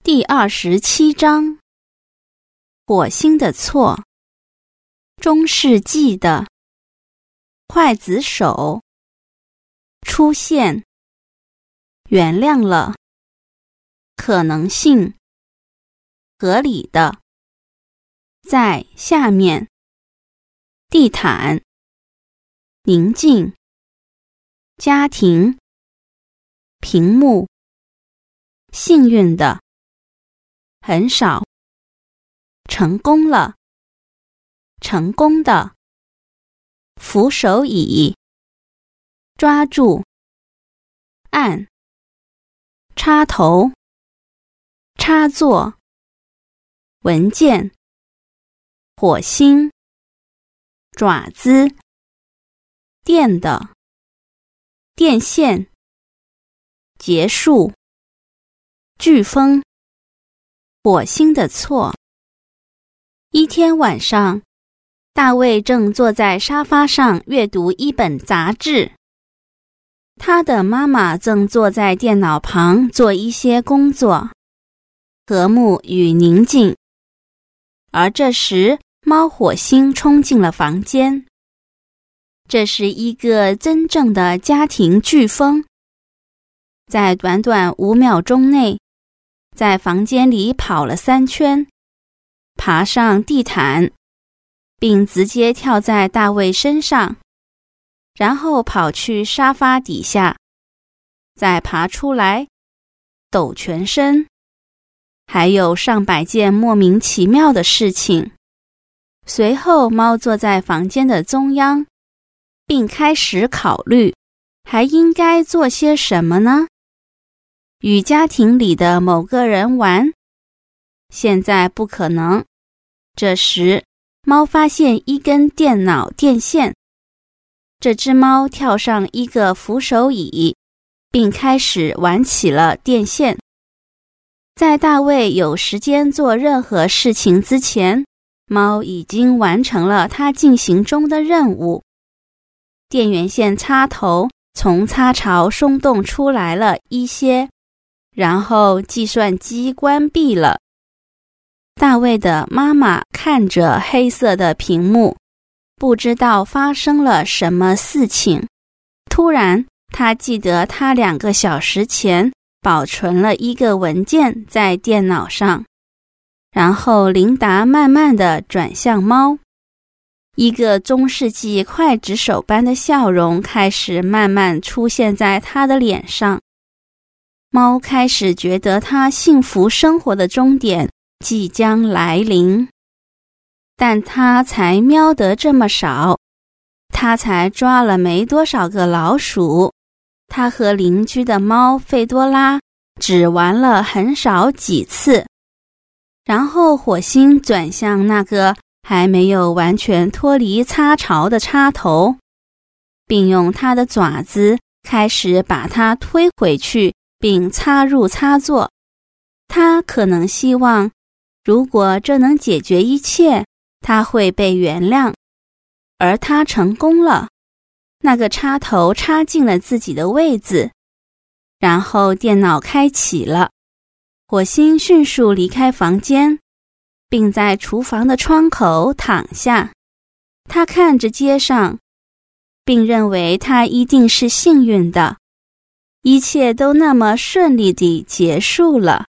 第27章，火星的错。中世纪的刽子手出现，原谅了，可能性，合理的，在下面，地毯，宁静，家庭，屏幕，幸运的，很少，成功了，成功的，扶手椅，抓住，按，插头，插座，文件，火星，爪子，电的，电线，结束，飓风，火星的错。一天晚上，大卫正坐在沙发上阅读一本杂志，他的妈妈正坐在电脑旁做一些工作，和睦与宁静。而这时，猫火星冲进了房间。这是一个真正的家庭飓风，在短短5秒钟内，在房间里跑了3圈，爬上地毯，并直接跳在大卫身上，然后跑去沙发底下，再爬出来，抖全身，还有上百件莫名其妙的事情。随后，猫坐在房间的中央，并开始考虑，还应该做些什么呢？与家庭里的某个人玩？现在不可能。这时，猫发现一根电脑电线。这只猫跳上一个扶手椅，并开始玩起了电线。在大卫有时间做任何事情之前，猫已经完成了它进行中的任务。电源线插头从插槽松动出来了一些，然后计算机关闭了。大卫的妈妈看着黑色的屏幕，不知道发生了什么事情。突然，她记得她2个小时前保存了一个文件在电脑上。然后琳达慢慢地转向猫，一个中世纪刽子手般的笑容开始慢慢出现在她的脸上。猫开始觉得它幸福生活的终点即将来临，但它才瞄得这么少，它才抓了没多少个老鼠。它和邻居的猫费多拉只玩了很少几次。然后火星转向那个还没有完全脱离插槽的插头，并用它的爪子开始把它推回去，并插入插座。它可能希望，如果这能解决一切，它会被原谅。而它成功了，那个插头插进了自己的位置，然后电脑开启了。火星迅速离开房间，并在厨房的窗口躺下。他看着街上，并认为他一定是幸运的，一切都那么顺利地结束了。